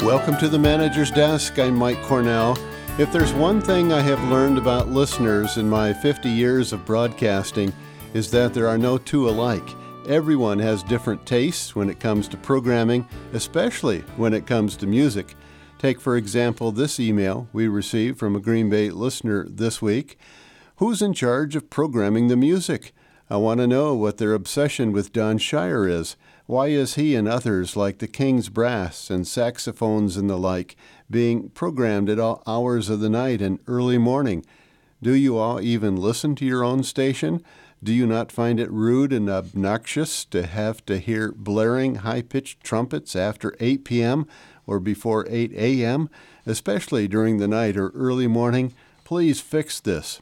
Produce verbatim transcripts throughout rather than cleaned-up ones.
Welcome to the Manager's Desk. I'm Mike Cornell. If there's one thing I have learned about listeners in my fifty years of broadcasting, is that there are no two alike. Everyone has different tastes when it comes to programming, especially when it comes to music. Take, for example, this email we received from a Green Bay listener this week. Who's in charge of programming the music? I want to know what their obsession with Don Shire is. Why is he and others like the King's Brass and saxophones and the like being programmed at all hours of the night and early morning? Do you all even listen to your own station? Do you not find it rude and obnoxious to have to hear blaring high-pitched trumpets after eight p.m. or before eight a.m., especially during the night or early morning? Please fix this.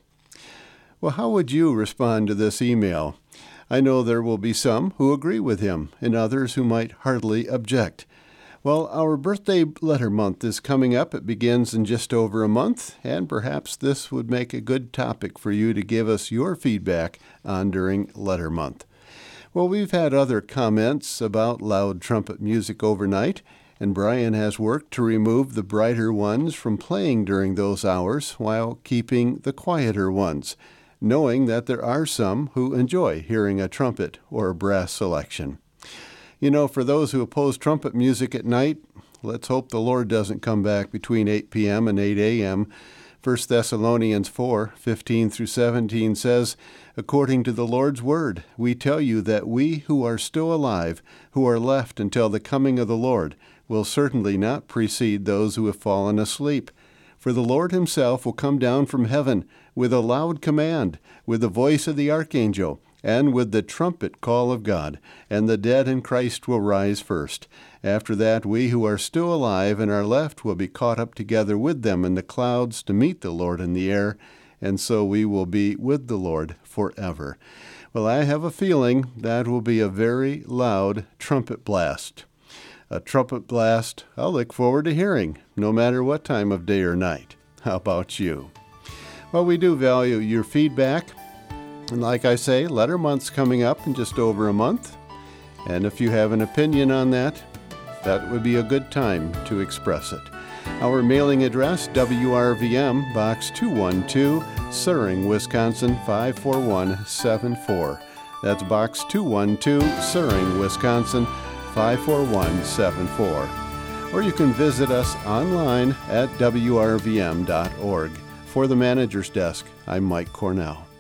Well, how would you respond to this email? I know there will be some who agree with him and others who might heartily object. Well, our birthday letter month is coming up. It begins in just over a month, and perhaps this would make a good topic for you to give us your feedback on during letter month. Well, we've had other comments about loud trumpet music overnight, and Brian has worked to remove the brighter ones from playing during those hours while keeping the quieter ones, knowing that there are some who enjoy hearing a trumpet or a brass selection. You know, for those who oppose trumpet music at night, let's hope the Lord doesn't come back between eight p.m. and eight a.m. First Thessalonians four, fifteen through seventeen says, "According to the Lord's word, we tell you that we who are still alive, who are left until the coming of the Lord, will certainly not precede those who have fallen asleep. For the Lord himself will come down from heaven with a loud command, with the voice of the archangel, and with the trumpet call of God, and the dead in Christ will rise first. After that, we who are still alive and are left will be caught up together with them in the clouds to meet the Lord in the air, and so we will be with the Lord forever." Well, I have a feeling that will be a very loud trumpet blast. A trumpet blast I'll look forward to hearing, no matter what time of day or night. How about you? Well, we do value your feedback. And like I say, letter month's coming up in just over a month. And if you have an opinion on that, that would be a good time to express it. Our mailing address, W R V M, Box two one two, Suring, Wisconsin, five four one seven four. That's Box two one two, Suring, Wisconsin, five four one seven four. Or you can visit us online at W R V M dot org. For the Manager's Desk, I'm Mike Cornell.